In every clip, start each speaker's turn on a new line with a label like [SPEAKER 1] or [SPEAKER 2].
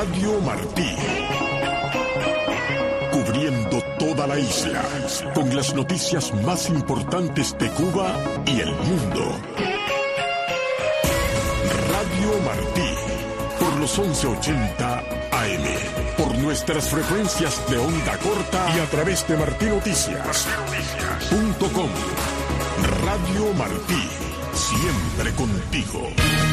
[SPEAKER 1] Radio Martí. Cubriendo toda la isla, con las noticias más importantes de Cuba y el mundo. Radio Martí, por los 1180 AM, por nuestras frecuencias de onda corta y a través de martinoticias.com. Radio Martí, siempre contigo.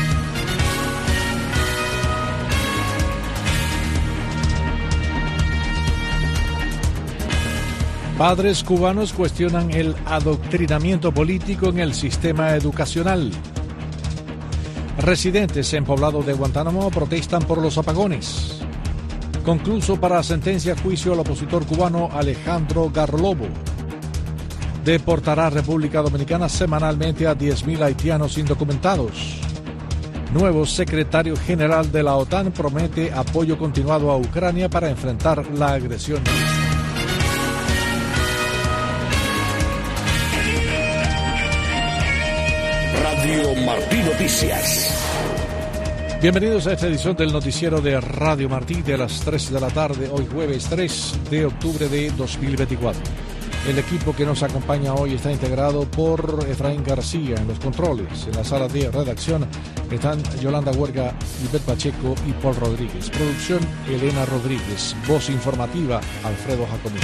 [SPEAKER 2] Padres cubanos cuestionan el adoctrinamiento político en el sistema educacional. Residentes en poblado de Guantánamo protestan por los apagones. Concluso para sentencia juicio al opositor cubano Alejandro Garlobo. Deportará a República Dominicana semanalmente a 10.000 haitianos indocumentados. Nuevo secretario general de la OTAN promete apoyo continuado a Ucrania para enfrentar la agresión rusa.
[SPEAKER 1] Radio Martí Noticias.
[SPEAKER 2] Bienvenidos a esta edición del noticiero de Radio Martí de las 3 de la tarde, hoy jueves 3 de octubre de 2024. El equipo que nos acompaña hoy está integrado por Efraín García en los controles. En la sala de redacción están Yolanda Huerga, Ivette Pacheco y Paul Rodríguez. Producción, Elena Rodríguez. Voz informativa, Alfredo Jacomini.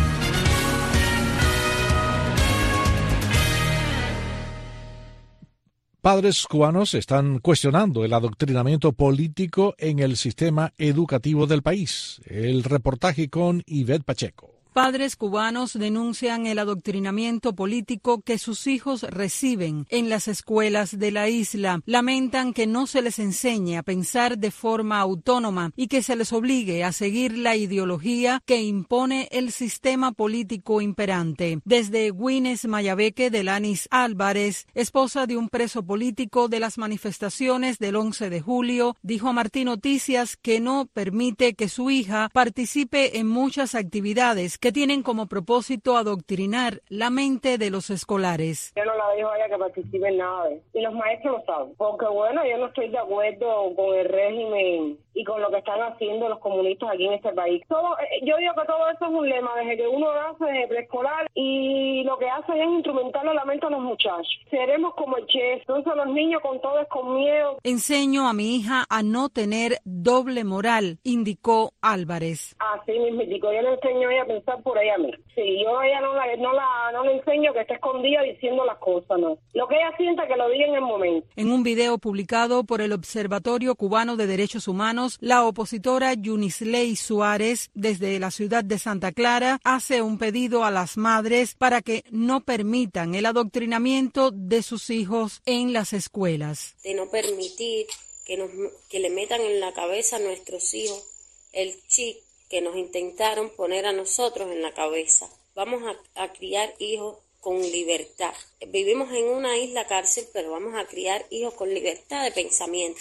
[SPEAKER 2] Padres cubanos están cuestionando el adoctrinamiento político en el sistema educativo del país. El reportaje con Ivette Pacheco.
[SPEAKER 3] Padres cubanos denuncian el adoctrinamiento político que sus hijos reciben en las escuelas de la isla. Lamentan que no se les enseñe a pensar de forma autónoma y que se les obligue a seguir la ideología que impone el sistema político imperante. Desde Güines Mayabeque, Delanis Álvarez, esposa de un preso político de las manifestaciones del 11 de julio, dijo a Martí Noticias que no permite que su hija participe en muchas actividades que tienen como propósito adoctrinar la mente de los escolares.
[SPEAKER 4] Yo no la dejo a ella que participe en nada de eso. Y los maestros lo saben. Porque bueno, yo no estoy de acuerdo con el régimen y con lo que están haciendo los comunistas aquí en este país. Yo digo que todo eso es un lema, desde que uno nace de preescolar y lo que hace es instrumentarle la mente a los muchachos. Seremos como el Che, entonces los niños con todo es con miedo.
[SPEAKER 3] Enseño a mi hija a no tener doble moral, indicó Álvarez.
[SPEAKER 4] Así mismo, yo le enseño a ella a pensar por ella misma. Sí, yo a ella no le enseño que esté escondida diciendo las cosas, no. Lo que ella sienta que lo diga en el momento.
[SPEAKER 3] En un video publicado por el Observatorio Cubano de Derechos Humanos, la opositora Yunisley Suárez, desde la ciudad de Santa Clara, hace un pedido a las madres para que no permitan el adoctrinamiento de sus hijos en las escuelas.
[SPEAKER 5] De no permitir que le metan en la cabeza a nuestros hijos el chip que nos intentaron poner a nosotros en la cabeza. Vamos a criar hijos con libertad. Vivimos en una isla cárcel, pero vamos a criar hijos con libertad de pensamiento.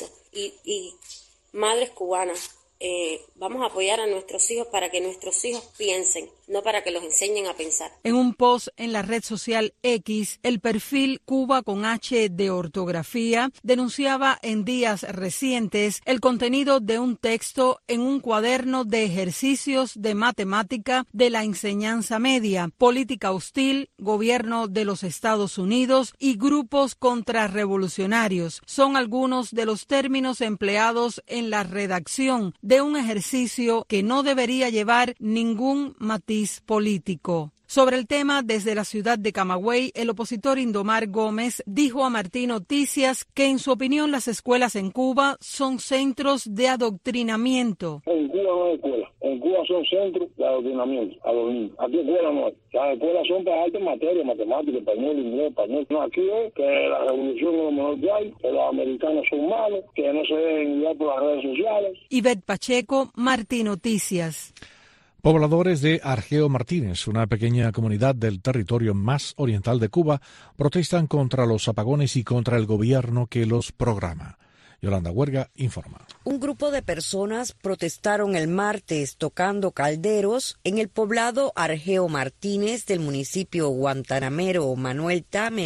[SPEAKER 5] Y madres cubanas, vamos a apoyar a nuestros hijos para que nuestros hijos piensen, no para que los enseñen a pensar.
[SPEAKER 3] En un post en la red social X, el perfil Cuba con H de ortografía denunciaba en días recientes el contenido de un texto en un cuaderno de ejercicios de matemática de la enseñanza media, política hostil, gobierno de los Estados Unidos y grupos contrarrevolucionarios. Son algunos de los términos empleados en la redacción de un ejercicio que no debería llevar ningún matiz político. Sobre el tema, desde la ciudad de Camagüey, el opositor Indomar Gómez dijo a Martí Noticias que en su opinión las escuelas en Cuba son centros de adoctrinamiento.
[SPEAKER 6] En Cuba no hay escuela, en Cuba son centros de adoctrinamiento a los niños. Aquí escuelas no hay. Las escuelas son para altas materias, matemáticas, español, inglés, español. No, aquí es que la revolución es lo mejor que hay, que los americanos son malos, que no se deben guiar por las redes sociales.
[SPEAKER 3] Ivette Pacheco, Martí Noticias.
[SPEAKER 2] Pobladores de Argeo Martínez, una pequeña comunidad del territorio más oriental de Cuba, protestan contra los apagones y contra el gobierno que los programa. Yolanda Huerga informa.
[SPEAKER 7] Un grupo de personas protestaron el martes tocando calderos en el poblado Argeo Martínez del municipio guantanamero Manuel Tames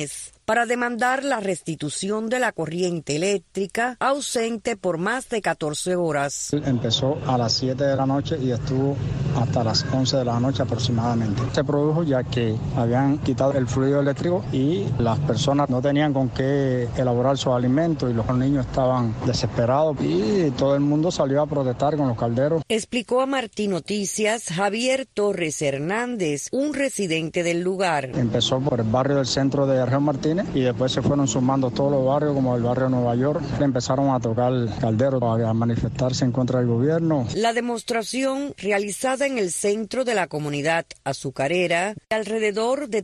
[SPEAKER 7] para demandar la restitución de la corriente eléctrica ausente por más de 14 horas.
[SPEAKER 8] Empezó a las 7 de la noche y estuvo hasta las 11 de la noche aproximadamente. Se produjo ya que habían quitado el fluido eléctrico y las personas no tenían con qué elaborar sus alimentos y los niños estaban desesperados y todo el mundo salió a protestar con los calderos.
[SPEAKER 7] Explicó a Martí Noticias Javier Torres Hernández, un residente del lugar.
[SPEAKER 8] Empezó por el barrio del centro de Arreo Martínez y después se fueron sumando todos los barrios como el barrio de Nueva York. Empezaron a tocar calderos, a manifestarse en contra del gobierno.
[SPEAKER 7] La demostración realizada en el centro de la comunidad azucarera, alrededor de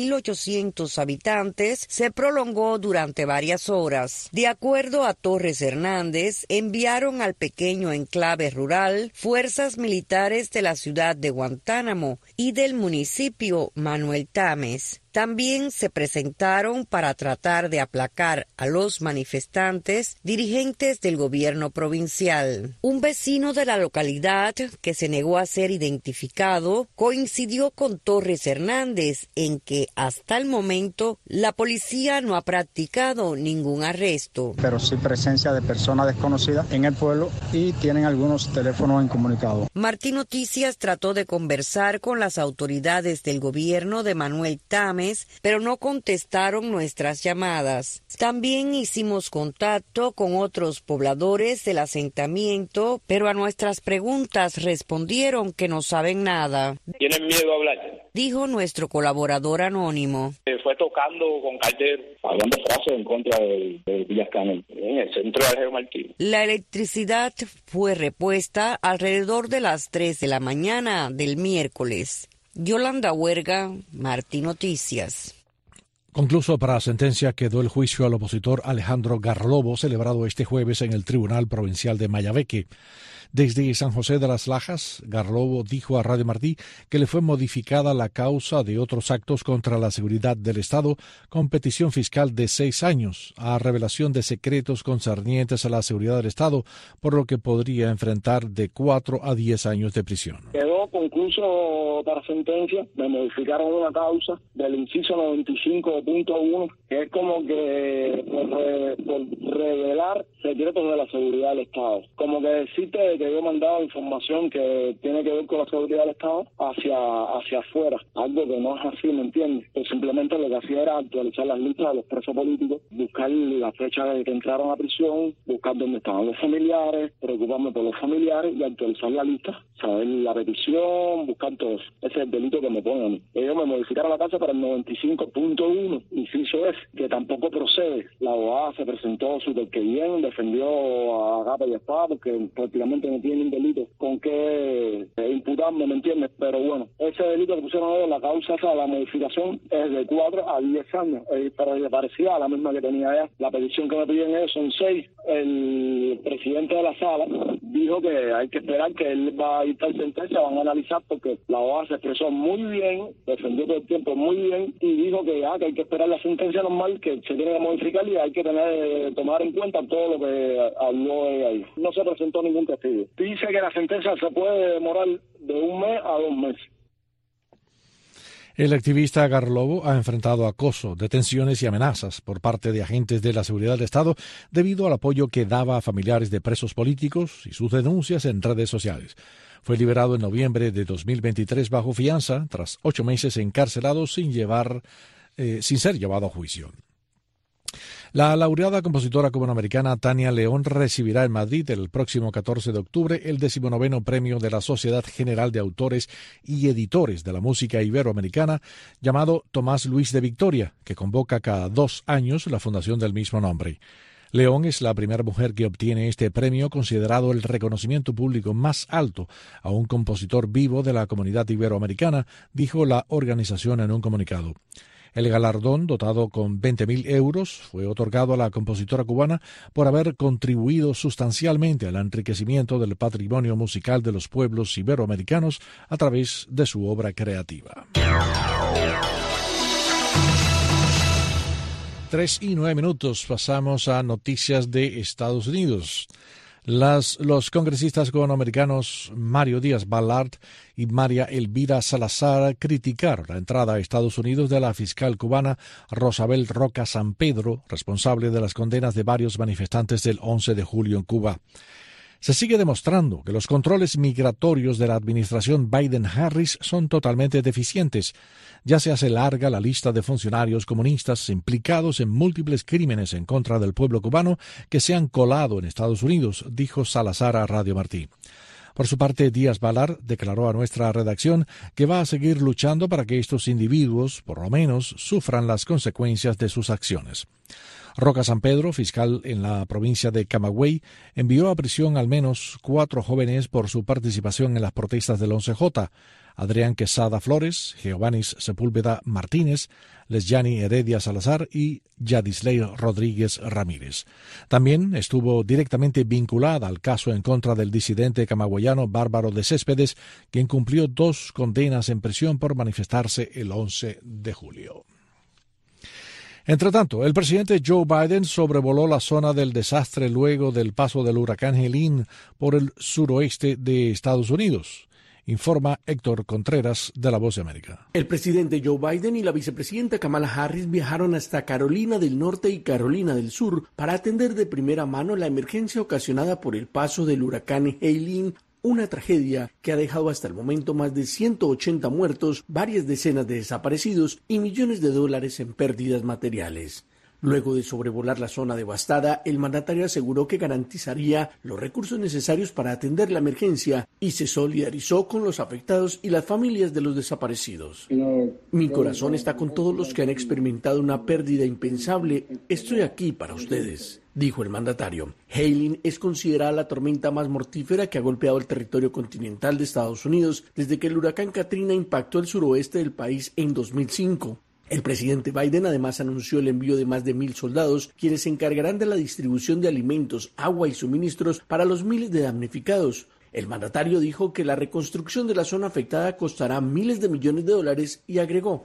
[SPEAKER 7] 3.800 habitantes, se prolongó durante varias horas. De acuerdo a Torres Hernández, enviaron al pequeño enclave rural fuerzas militares de la ciudad de Guantánamo y del municipio Manuel Tames. También se presentaron para tratar de aplacar a los manifestantes dirigentes del gobierno provincial. Un vecino de la localidad, que se negó a ser identificado, coincidió con Torres Hernández en que hasta el momento la policía no ha practicado ningún arresto.
[SPEAKER 8] Pero sí presencia de personas desconocidas en el pueblo y tienen algunos teléfonos incomunicados.
[SPEAKER 7] Martí Noticias trató de conversar con las autoridades del gobierno de Manuel Tames, pero no contestaron nuestras llamadas. También hicimos contacto con otros pobladores del asentamiento, pero a nuestras preguntas respondieron que no saben nada.
[SPEAKER 6] ¿Tienen miedo a hablar?
[SPEAKER 7] Dijo nuestro colaborador anónimo.
[SPEAKER 6] Fue tocando con caldero, hablando frases en contra de Villas Canel, en el centro de Arreo Martínez.
[SPEAKER 7] La electricidad fue repuesta alrededor de las 3 de la mañana del miércoles. Yolanda Huerga, Martí Noticias.
[SPEAKER 2] Concluso para la sentencia quedó el juicio al opositor Alejandro Garlobo, celebrado este jueves en el Tribunal Provincial de Mayabeque. Desde San José de las Lajas, Garlobo dijo a Radio Martí que le fue modificada la causa de otros actos contra la seguridad del Estado con petición fiscal de 6 años a revelación de secretos concernientes a la seguridad del Estado, por lo que podría enfrentar de 4 a 10 años de prisión.
[SPEAKER 6] Quedó concluso para sentencia, me modificaron una causa del inciso 95.1, que es como que por revelar secretos de la seguridad del Estado. Como que decirte que yo he mandado información que tiene que ver con la seguridad del Estado hacia afuera, algo que no es así, ¿me entiendes? Pues simplemente lo que hacía era actualizar las listas de los presos políticos, buscar la fecha de que entraron a prisión, buscar dónde estaban los familiares, preocuparme por los familiares y actualizar la lista, saber la petición, buscar todo eso. Ese es el delito que me ponen a mí. Ellos me modificaron la causa para el 95.1, inciso es que tampoco procede. La abogada se presentó súper que bien, defendió a capa y espada porque prácticamente no tienen delito con qué imputarme, ¿me entiendes? Pero bueno, ese delito que pusieron ellos, la causa esa, la modificación es de 4 a 10 años, pero le parecía a la misma que tenía ella. La petición que me piden ellos son 6. El presidente de la sala dijo que hay que esperar que él va a dictar sentencia, van a analizar porque la abogada se expresó muy bien, defendió todo el tiempo muy bien y dijo que hay que esperar la sentencia normal, que se tiene que modificar y hay que tomar en cuenta todo lo que habló ella ahí. No se presentó ningún testigo. Dice que la sentencia se puede demorar de 1 mes a 2 meses.
[SPEAKER 2] El activista Garlobo ha enfrentado acoso, detenciones y amenazas por parte de agentes de la seguridad del Estado debido al apoyo que daba a familiares de presos políticos y sus denuncias en redes sociales. Fue liberado en noviembre de 2023 bajo fianza, tras 8 meses encarcelado sin ser llevado a juicio. La laureada compositora cubanoamericana Tania León recibirá en Madrid el próximo 14 de octubre el 19º premio de la Sociedad General de Autores y Editores de la Música Iberoamericana, llamado Tomás Luis de Victoria, que convoca cada 2 años la fundación del mismo nombre. León es la primera mujer que obtiene este premio, considerado el reconocimiento público más alto a un compositor vivo de la comunidad iberoamericana, dijo la organización en un comunicado. El galardón, dotado con 20.000 euros, fue otorgado a la compositora cubana por haber contribuido sustancialmente al enriquecimiento del patrimonio musical de los pueblos iberoamericanos a través de su obra creativa. 3:09, pasamos a noticias de Estados Unidos. Los congresistas cubanoamericanos Mario Díaz-Balart y María Elvira Salazar criticaron la entrada a Estados Unidos de la fiscal cubana Rosabel Roca San Pedro, responsable de las condenas de varios manifestantes del 11 de julio en Cuba. Se sigue demostrando que los controles migratorios de la administración Biden-Harris son totalmente deficientes. Ya se hace larga la lista de funcionarios comunistas implicados en múltiples crímenes en contra del pueblo cubano que se han colado en Estados Unidos, dijo Salazar a Radio Martí. Por su parte, Díaz-Balart declaró a nuestra redacción que va a seguir luchando para que estos individuos, por lo menos, sufran las consecuencias de sus acciones. Roca San Pedro, fiscal en la provincia de Camagüey, envió a prisión al menos 4 jóvenes por su participación en las protestas del 11J. Adrián Quesada Flores, Giovannis Sepúlveda Martínez, Lesyani Heredia Salazar y Yadisley Rodríguez Ramírez. También estuvo directamente vinculada al caso en contra del disidente camagüeyano Bárbaro de Céspedes, quien cumplió 2 condenas en prisión por manifestarse el 11 de julio. Entre tanto, el presidente Joe Biden sobrevoló la zona del desastre luego del paso del huracán Helene por el suroeste de Estados Unidos. Informa Héctor Contreras de La Voz de América.
[SPEAKER 9] El presidente Joe Biden y la vicepresidenta Kamala Harris viajaron hasta Carolina del Norte y Carolina del Sur para atender de primera mano la emergencia ocasionada por el paso del huracán Helene, una tragedia que ha dejado hasta el momento más de 180 muertos, varias decenas de desaparecidos y millones de dólares en pérdidas materiales. Luego de sobrevolar la zona devastada, el mandatario aseguró que garantizaría los recursos necesarios para atender la emergencia y se solidarizó con los afectados y las familias de los desaparecidos. Mi corazón está con todos los que han experimentado una pérdida impensable. Estoy aquí para ustedes, dijo el mandatario. Helene es considerada la tormenta más mortífera que ha golpeado el territorio continental de Estados Unidos desde que el huracán Katrina impactó el suroeste del país en 2005. El presidente Biden además anunció el envío de más de 1,000 soldados, quienes se encargarán de la distribución de alimentos, agua y suministros para los miles de damnificados. El mandatario dijo que la reconstrucción de la zona afectada costará miles de millones de dólares y agregó: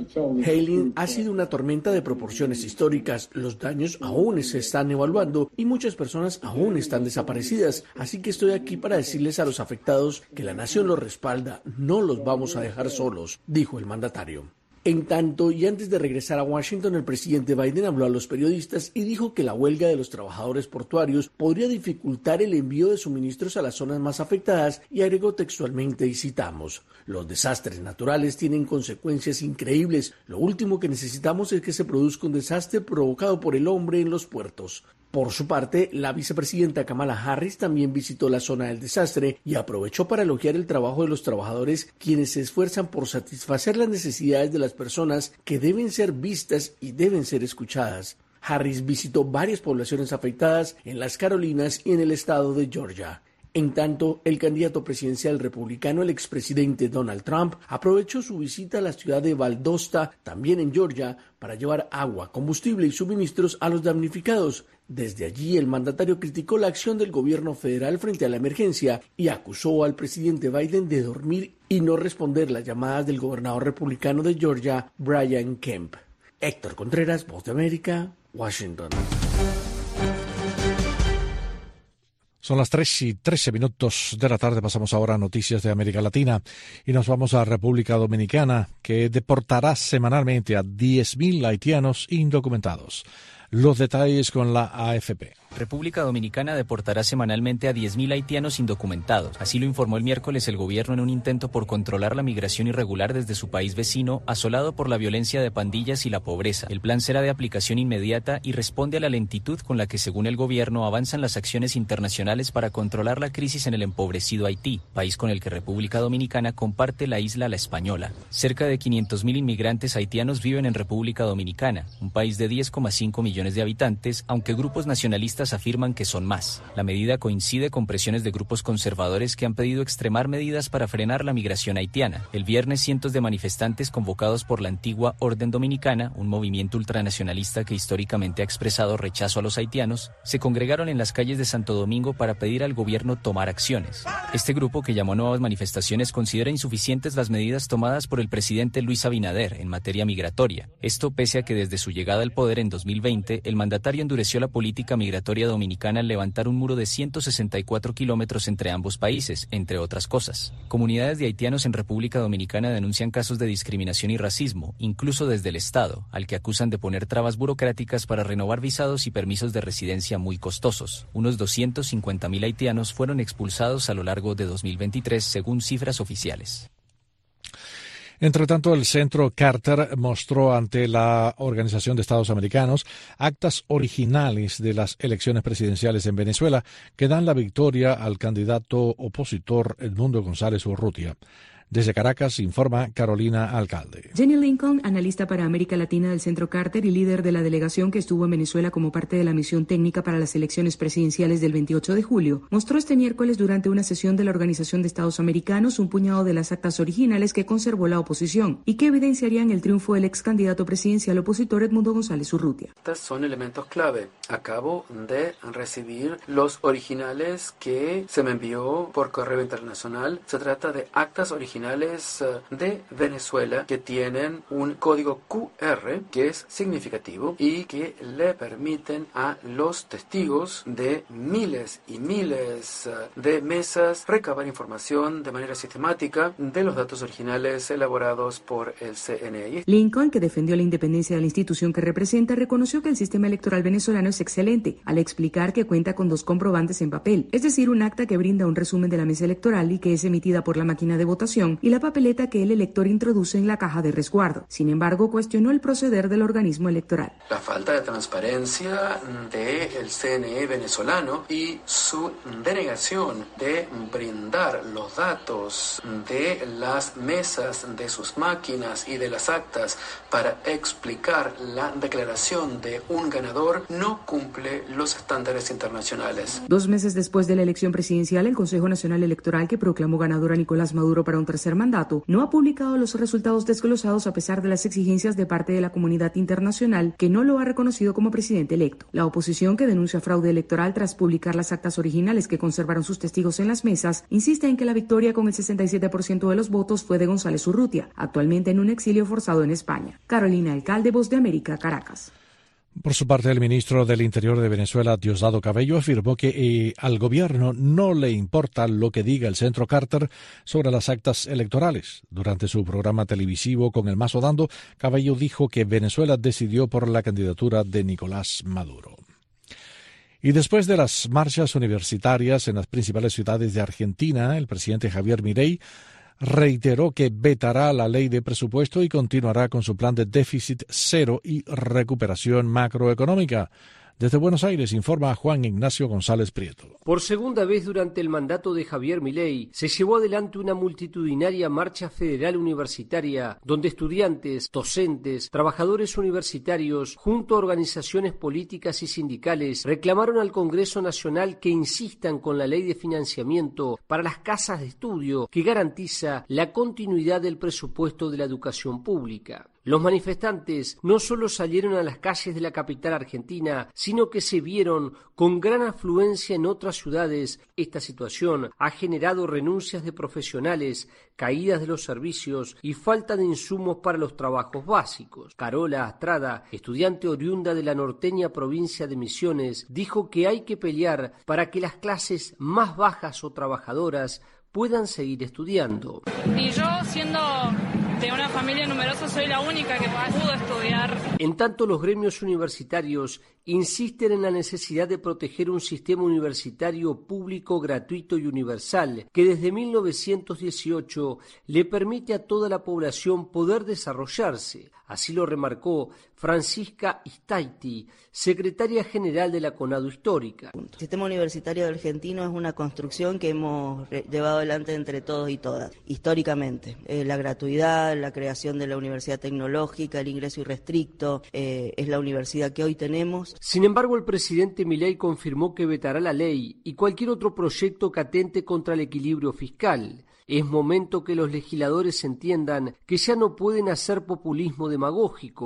[SPEAKER 9] Helene ha sido una tormenta de proporciones históricas, los daños aún se están evaluando y muchas personas aún están desaparecidas, así que estoy aquí para decirles a los afectados que la nación los respalda, no los vamos a dejar solos, dijo el mandatario. En tanto, y antes de regresar a Washington, el presidente Biden habló a los periodistas y dijo que la huelga de los trabajadores portuarios podría dificultar el envío de suministros a las zonas más afectadas y agregó textualmente, y citamos: los desastres naturales tienen consecuencias increíbles. Lo último que necesitamos es que se produzca un desastre provocado por el hombre en los puertos. Por su parte, la vicepresidenta Kamala Harris también visitó la zona del desastre y aprovechó para elogiar el trabajo de los trabajadores, quienes se esfuerzan por satisfacer las necesidades de las personas que deben ser vistas y deben ser escuchadas. Harris visitó varias poblaciones afectadas en las Carolinas y en el estado de Georgia. En tanto, el candidato presidencial republicano, el expresidente Donald Trump, aprovechó su visita a la ciudad de Valdosta, también en Georgia, para llevar agua, combustible y suministros a los damnificados. Desde allí, el mandatario criticó la acción del gobierno federal frente a la emergencia y acusó al presidente Biden de dormir y no responder las llamadas del gobernador republicano de Georgia, Brian Kemp. Héctor Contreras, Voz de América, Washington.
[SPEAKER 2] Son las 3:13 de la tarde, pasamos ahora a noticias de América Latina y nos vamos a República Dominicana, que deportará semanalmente a 10.000 haitianos indocumentados. Los detalles con la AFP.
[SPEAKER 10] República Dominicana deportará semanalmente a 10.000 haitianos indocumentados. Así lo informó el miércoles el gobierno en un intento por controlar la migración irregular desde su país vecino, asolado por la violencia de pandillas y la pobreza. El plan será de aplicación inmediata y responde a la lentitud con la que, según el gobierno, avanzan las acciones internacionales para controlar la crisis en el empobrecido Haití, país con el que República Dominicana comparte la isla La Española. Cerca de 500.000 inmigrantes haitianos viven en República Dominicana, un país de 10,5 millones de habitantes, aunque grupos nacionalistas afirman que son más. La medida coincide con presiones de grupos conservadores que han pedido extremar medidas para frenar la migración haitiana. El viernes, cientos de manifestantes convocados por la antigua Orden Dominicana, un movimiento ultranacionalista que históricamente ha expresado rechazo a los haitianos, se congregaron en las calles de Santo Domingo para pedir al gobierno tomar acciones. Este grupo, que llamó a nuevas manifestaciones, considera insuficientes las medidas tomadas por el presidente Luis Abinader en materia migratoria. Esto pese a que desde su llegada al poder en 2020, el mandatario endureció la política migratoria Victoria Dominicana al levantar un muro de 164 kilómetros entre ambos países, entre otras cosas. Comunidades de haitianos en República Dominicana denuncian casos de discriminación y racismo, incluso desde el Estado, al que acusan de poner trabas burocráticas para renovar visados y permisos de residencia muy costosos. Unos 250.000 haitianos fueron expulsados a lo largo de 2023, según cifras oficiales.
[SPEAKER 2] Entre tanto, el Centro Carter mostró ante la Organización de Estados Americanos actas originales de las elecciones presidenciales en Venezuela que dan la victoria al candidato opositor Edmundo González Urrutia. Desde Caracas informa Carolina Alcalde.
[SPEAKER 11] Jenny Lincoln, analista para América Latina del Centro Carter y líder de la delegación que estuvo en Venezuela como parte de la misión técnica para las elecciones presidenciales del 28 de julio, mostró este miércoles durante una sesión de la Organización de Estados Americanos un puñado de las actas originales que conservó la oposición y que evidenciarían el triunfo del ex candidato presidencial opositor Edmundo González Urrutia.
[SPEAKER 9] Estos son elementos clave. Acabo de recibir los originales que se me envió por correo internacional. Se trata de actas originales de Venezuela que tienen un código QR que es significativo y que le permiten a los testigos de miles y miles de mesas recabar información de manera sistemática de los datos originales elaborados por el CNE.
[SPEAKER 11] Lincoln, que defendió la independencia de la institución que representa, reconoció que el sistema electoral venezolano es excelente al explicar que cuenta con 2 comprobantes en papel, es decir, un acta que brinda un resumen de la mesa electoral y que es emitida por la máquina de votación, y la papeleta que el elector introduce en la caja de resguardo. Sin embargo, cuestionó el proceder del organismo electoral.
[SPEAKER 9] La falta de transparencia del CNE venezolano y su denegación de brindar los datos de las mesas de sus máquinas y de las actas para explicar la declaración de un ganador no cumple los estándares internacionales.
[SPEAKER 11] 2 meses después de la elección presidencial, el Consejo Nacional Electoral, que proclamó ganador a Nicolás Maduro para un tercer mandato, no ha publicado los resultados desglosados a pesar de las exigencias de parte de la comunidad internacional, que no lo ha reconocido como presidente electo. La oposición, que denuncia fraude electoral tras publicar las actas originales que conservaron sus testigos en las mesas, insiste en que la victoria con el 67% de los votos fue de González Urrutia, actualmente en un exilio forzado en España. Carolina Alcalde, Voz de América, Caracas.
[SPEAKER 2] Por su parte, el ministro del Interior de Venezuela, Diosdado Cabello, afirmó que al gobierno no le importa lo que diga el Centro Carter sobre las actas electorales. Durante su programa televisivo Con el Mazo Dando, Cabello dijo que Venezuela decidió por la candidatura de Nicolás Maduro. Y después de las marchas universitarias en las principales ciudades de Argentina, el presidente Javier Milei reiteró que vetará la ley de presupuesto y continuará con su plan de déficit cero y recuperación macroeconómica. Desde Buenos Aires informa Juan Ignacio González Prieto.
[SPEAKER 12] Por segunda vez durante el mandato de Javier Milei se llevó adelante una multitudinaria marcha federal universitaria donde estudiantes, docentes, trabajadores universitarios, junto a organizaciones políticas y sindicales, reclamaron al Congreso Nacional que insistan con la ley de financiamiento para las casas de estudio que garantiza la continuidad del presupuesto de la educación pública. Los manifestantes no solo salieron a las calles de la capital argentina, sino que se vieron con gran afluencia en otras ciudades. Esta situación ha generado renuncias de profesionales, caídas de los servicios y falta de insumos para los trabajos básicos. Carola Astrada, estudiante oriunda de la norteña provincia de Misiones, dijo que hay que pelear para que las clases más bajas o trabajadoras puedan seguir estudiando.
[SPEAKER 13] Y yo, siendo de una familia numerosa, soy la única que pudo estudiar.
[SPEAKER 12] En tanto, los gremios universitarios insisten en la necesidad de proteger un sistema universitario público, gratuito y universal, que desde 1918 le permite a toda la población poder desarrollarse. Así lo remarcó Francisca Istaiti, secretaria general de la CONADO Histórica.
[SPEAKER 14] El sistema universitario argentino es una construcción que hemos llevado adelante entre todos y todas, históricamente. La gratuidad, la creación de la universidad tecnológica, el ingreso irrestricto, es la universidad que hoy tenemos.
[SPEAKER 12] Sin embargo, el presidente Milei confirmó que vetará la ley y cualquier otro proyecto que atente contra el equilibrio fiscal. Es momento que los legisladores entiendan que ya no pueden hacer populismo demagógico,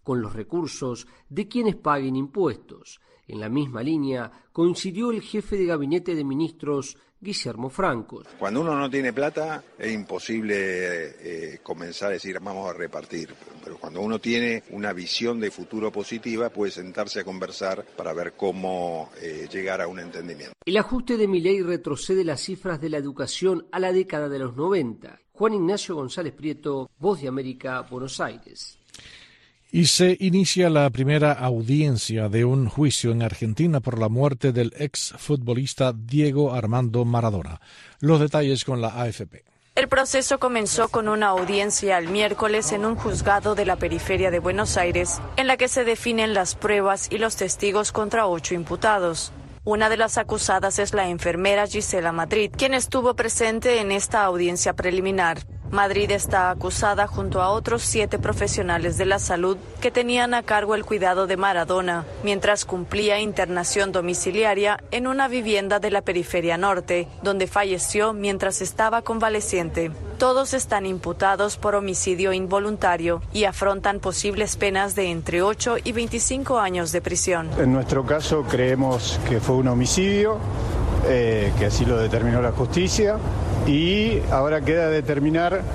[SPEAKER 12] con los recursos de quienes paguen impuestos. En la misma línea coincidió el jefe de gabinete de ministros, Guillermo Francos.
[SPEAKER 15] Cuando uno no tiene plata es imposible comenzar a decir vamos a repartir, pero cuando uno tiene una visión de futuro positiva puede sentarse a conversar para ver cómo llegar a un entendimiento.
[SPEAKER 12] El ajuste de Milei retrocede las cifras de la educación a la década de los 90. Juan Ignacio González Prieto, Voz de América, Buenos Aires.
[SPEAKER 2] Y se inicia la primera audiencia de un juicio en Argentina por la muerte del exfutbolista Diego Armando Maradona. Los detalles con la AFP.
[SPEAKER 16] El proceso comenzó con una audiencia el miércoles en un juzgado de la periferia de Buenos Aires, en la que se definen las pruebas y los testigos contra 8 imputados. Una de las acusadas es la enfermera Gisela Madrid, quien estuvo presente en esta audiencia preliminar. Madrid está acusada junto a otros 7 profesionales de la salud que tenían a cargo el cuidado de Maradona, mientras cumplía internación domiciliaria en una vivienda de la periferia norte, donde falleció mientras estaba convaleciente. Todos están imputados por homicidio involuntario y afrontan posibles penas de entre 8 y 25 años de prisión.
[SPEAKER 17] En nuestro caso creemos que fue un homicidio, que así lo determinó la justicia. Y ahora queda determinar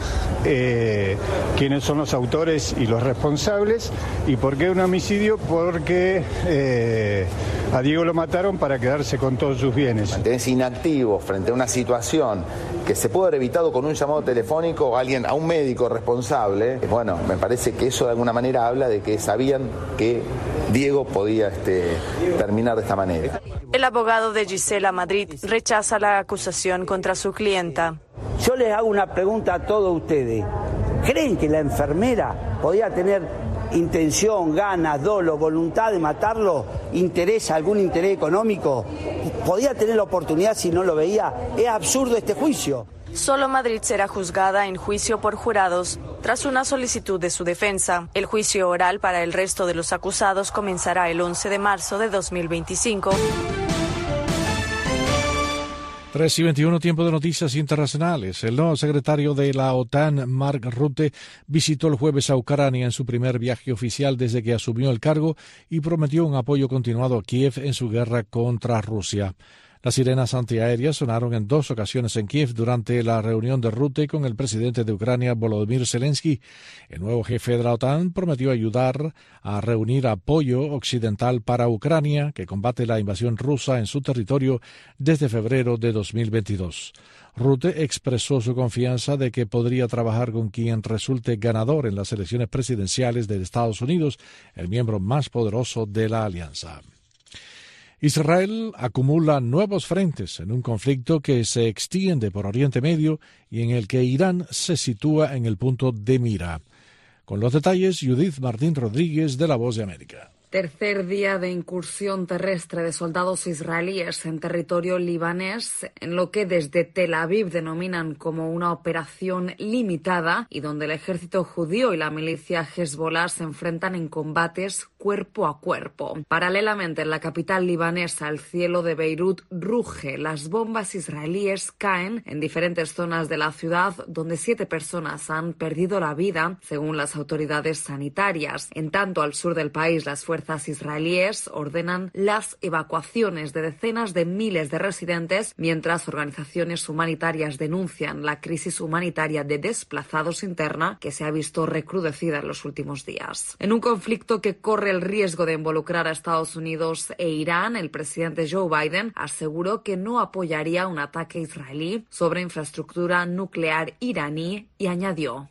[SPEAKER 17] quiénes son los autores y los responsables. ¿Y por qué un homicidio? Porque a Diego lo mataron para quedarse con todos sus bienes.
[SPEAKER 18] Mantenerse inactivo frente a una situación que se puede haber evitado con un llamado telefónico a un médico responsable. Bueno, me parece que eso de alguna manera habla de que sabían que Diego podía terminar de esta manera.
[SPEAKER 16] El abogado de Gisela Madrid rechaza la acusación contra su clienta.
[SPEAKER 19] Yo les hago una pregunta a todos ustedes. ¿Creen que la enfermera podía tener intención, ganas, dolo, voluntad de matarlo? ¿Algún interés económico? ¿Podía tener la oportunidad si no lo veía? Es absurdo este juicio.
[SPEAKER 16] Solo Madrid será juzgada en juicio por jurados tras una solicitud de su defensa. El juicio oral para el resto de los acusados comenzará el 11 de marzo de 2025.
[SPEAKER 2] 3:21, tiempo de noticias internacionales. El nuevo secretario de la OTAN, Mark Rutte, visitó el jueves a Ucrania en su primer viaje oficial desde que asumió el cargo y prometió un apoyo continuado a Kiev en su guerra contra Rusia. Las sirenas antiaéreas sonaron en 2 ocasiones en Kiev durante la reunión de Rutte con el presidente de Ucrania, Volodymyr Zelensky. El nuevo jefe de la OTAN prometió ayudar a reunir apoyo occidental para Ucrania, que combate la invasión rusa en su territorio desde febrero de 2022. Rutte expresó su confianza de que podría trabajar con quien resulte ganador en las elecciones presidenciales de Estados Unidos, el miembro más poderoso de la alianza. Israel acumula nuevos frentes en un conflicto que se extiende por Oriente Medio y en el que Irán se sitúa en el punto de mira. Con los detalles, Judith Martín Rodríguez, de La Voz de América.
[SPEAKER 11] Tercer día de incursión terrestre de soldados israelíes en territorio libanés, en lo que desde Tel Aviv denominan como una operación limitada y donde el ejército judío y la milicia Hezbollah se enfrentan en combates cuerpo a cuerpo. Paralelamente, en la capital libanesa, el cielo de Beirut ruge. Las bombas israelíes caen en diferentes zonas de la ciudad, donde 7 personas han perdido la vida, según las autoridades sanitarias. En tanto, al sur del país, las fuerzas israelíes ordenan las evacuaciones de decenas de miles de residentes, mientras organizaciones humanitarias denuncian la crisis humanitaria de desplazados interna que se ha visto recrudecida en los últimos días. En un conflicto que corre el riesgo de involucrar a Estados Unidos e Irán, el presidente Joe Biden aseguró que no apoyaría un ataque israelí sobre infraestructura nuclear iraní y añadió: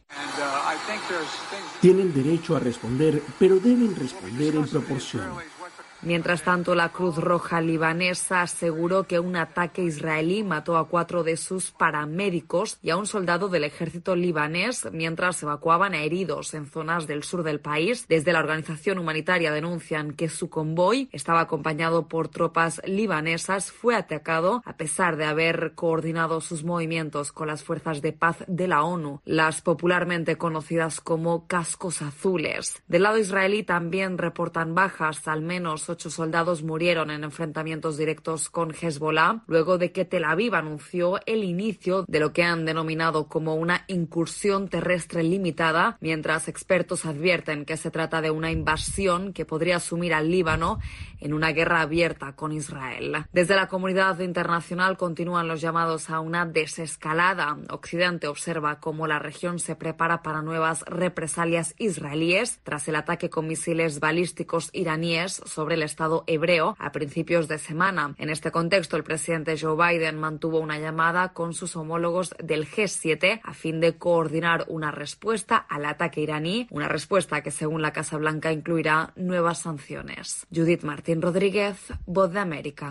[SPEAKER 9] Tienen derecho a responder, pero deben responder en proporción.
[SPEAKER 11] Mientras tanto, la Cruz Roja libanesa aseguró que un ataque israelí mató a 4 de sus paramédicos y a un soldado del ejército libanés mientras evacuaban a heridos en zonas del sur del país. Desde la organización humanitaria denuncian que su convoy estaba acompañado por tropas libanesas, fue atacado a pesar de haber coordinado sus movimientos con las fuerzas de paz de la ONU, las popularmente conocidas como cascos azules. Del lado israelí también reportan bajas, al menos
[SPEAKER 16] menos 8 soldados murieron en enfrentamientos directos con Hezbollah, luego de que Tel Aviv anunció el inicio de lo que han denominado como una incursión terrestre limitada, mientras expertos advierten que se trata de una invasión que podría sumir al Líbano en una guerra abierta con Israel. Desde la comunidad internacional continúan los llamados a una desescalada. Occidente observa cómo la región se prepara para nuevas represalias israelíes tras el ataque con misiles balísticos iraníes sobre el Estado hebreo a principios de semana. En este contexto, el presidente Joe Biden mantuvo una llamada con sus homólogos del G7 a fin de coordinar una respuesta al ataque iraní, una respuesta que, según la Casa Blanca, incluirá nuevas sanciones. Judith Martín Rodríguez, Voz de América.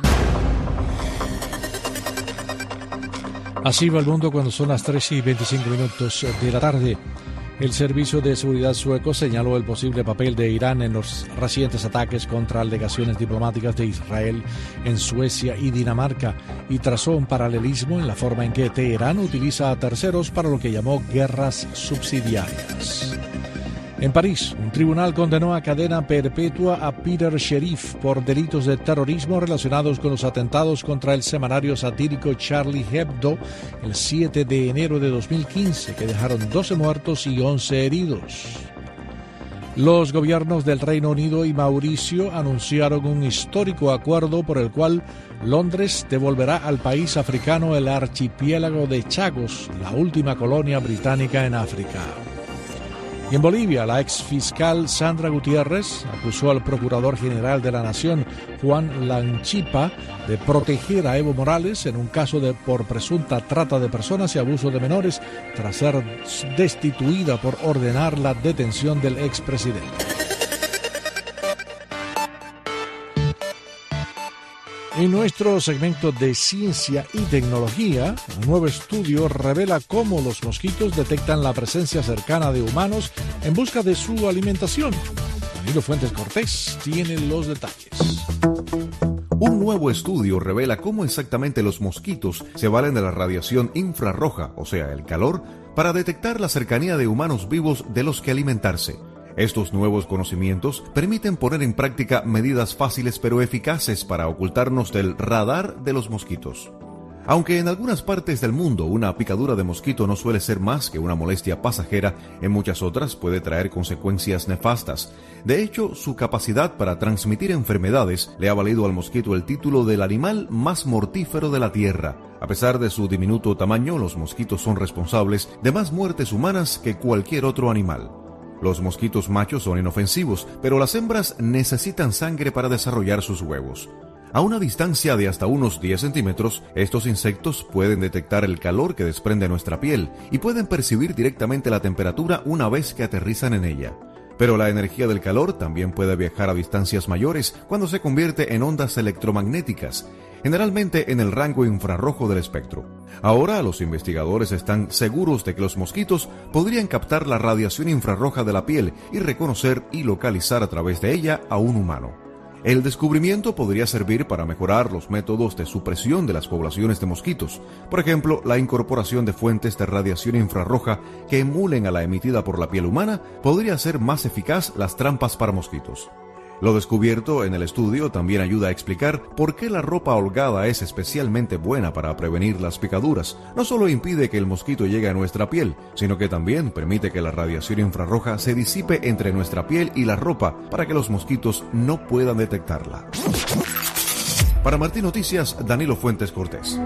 [SPEAKER 2] Así va el mundo cuando son las 3:25 de la tarde. El Servicio de Seguridad sueco señaló el posible papel de Irán en los recientes ataques contra delegaciones diplomáticas de Israel en Suecia y Dinamarca y trazó un paralelismo en la forma en que Teherán utiliza a terceros para lo que llamó guerras subsidiarias. En París, un tribunal condenó a cadena perpetua a Peter Sherif por delitos de terrorismo relacionados con los atentados contra el semanario satírico Charlie Hebdo el 7 de enero de 2015, que dejaron 12 muertos y 11 heridos. Los gobiernos del Reino Unido y Mauricio anunciaron un histórico acuerdo por el cual Londres devolverá al país africano el archipiélago de Chagos, la última colonia británica en África. Y en Bolivia, la exfiscal Sandra Gutiérrez acusó al procurador general de la Nación, Juan Lanchipa, de proteger a Evo Morales en un caso por presunta trata de personas y abuso de menores, tras ser destituida por ordenar la detención del expresidente. En nuestro segmento de ciencia y tecnología, un nuevo estudio revela cómo los mosquitos detectan la presencia cercana de humanos en busca de su alimentación. Danilo Fuentes Cortés tiene los detalles.
[SPEAKER 20] Un nuevo estudio revela cómo exactamente los mosquitos se valen de la radiación infrarroja, o sea, el calor, para detectar la cercanía de humanos vivos de los que alimentarse. Estos nuevos conocimientos permiten poner en práctica medidas fáciles pero eficaces para ocultarnos del radar de los mosquitos. Aunque en algunas partes del mundo una picadura de mosquito no suele ser más que una molestia pasajera, en muchas otras puede traer consecuencias nefastas. De hecho, su capacidad para transmitir enfermedades le ha valido al mosquito el título del animal más mortífero de la Tierra. A pesar de su diminuto tamaño, los mosquitos son responsables de más muertes humanas que cualquier otro animal. Los mosquitos machos son inofensivos, pero las hembras necesitan sangre para desarrollar sus huevos. A una distancia de hasta unos 10 centímetros, estos insectos pueden detectar el calor que desprende nuestra piel y pueden percibir directamente la temperatura una vez que aterrizan en ella. Pero la energía del calor también puede viajar a distancias mayores cuando se convierte en ondas electromagnéticas, generalmente en el rango infrarrojo del espectro. Ahora los investigadores están seguros de que los mosquitos podrían captar la radiación infrarroja de la piel y reconocer y localizar a través de ella a un humano. El descubrimiento podría servir para mejorar los métodos de supresión de las poblaciones de mosquitos. Por ejemplo, la incorporación de fuentes de radiación infrarroja que emulen a la emitida por la piel humana podría hacer más eficaz las trampas para mosquitos. Lo descubierto en el estudio también ayuda a explicar por qué la ropa holgada es especialmente buena para prevenir las picaduras. No solo impide que el mosquito llegue a nuestra piel, sino que también permite que la radiación infrarroja se disipe entre nuestra piel y la ropa para que los mosquitos no puedan detectarla. Para Martín Noticias, Danilo Fuentes Cortés.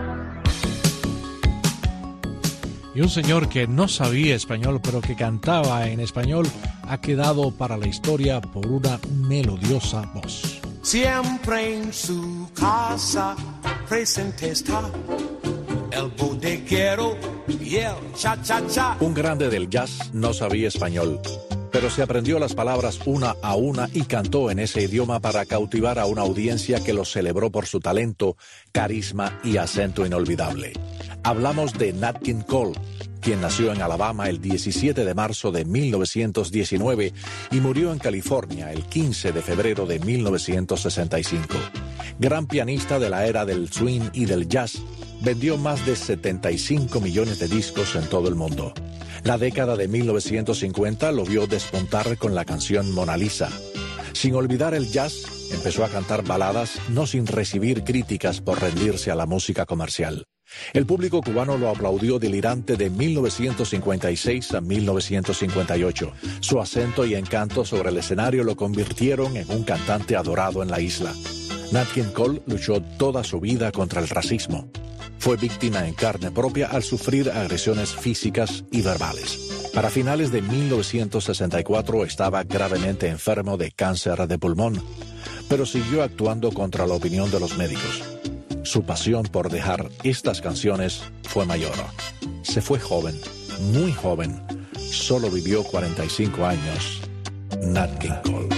[SPEAKER 2] Y un señor que no sabía español, pero que cantaba en español, ha quedado para la historia por una melodiosa voz.
[SPEAKER 21] Siempre en su casa presente está el bodeguero y el cha-cha-cha.
[SPEAKER 2] Un grande del jazz no sabía español, pero se aprendió las palabras una a una y cantó en ese idioma para cautivar a una audiencia que lo celebró por su talento, carisma y acento inolvidable. Hablamos de Nat King Cole, quien nació en Alabama el 17 de marzo de 1919 y murió en California el 15 de febrero de 1965. Gran pianista de la era del swing y del jazz, vendió más de 75 millones de discos en todo el mundo. La década de 1950 lo vio despuntar con la canción Mona Lisa. Sin olvidar el jazz, empezó a cantar baladas, no sin recibir críticas por rendirse a la música comercial. El público cubano lo aplaudió delirante de 1956 a 1958. Su acento y encanto sobre el escenario lo convirtieron en un cantante adorado en la isla. Nat King Cole luchó toda su vida contra el racismo. Fue víctima en carne propia al sufrir agresiones físicas y verbales. Para finales de 1964 estaba gravemente enfermo de cáncer de pulmón, pero siguió actuando contra la opinión de los médicos. Su pasión por dejar estas canciones fue mayor. Se fue joven, muy joven. Solo vivió 45 años. Nat King Cole.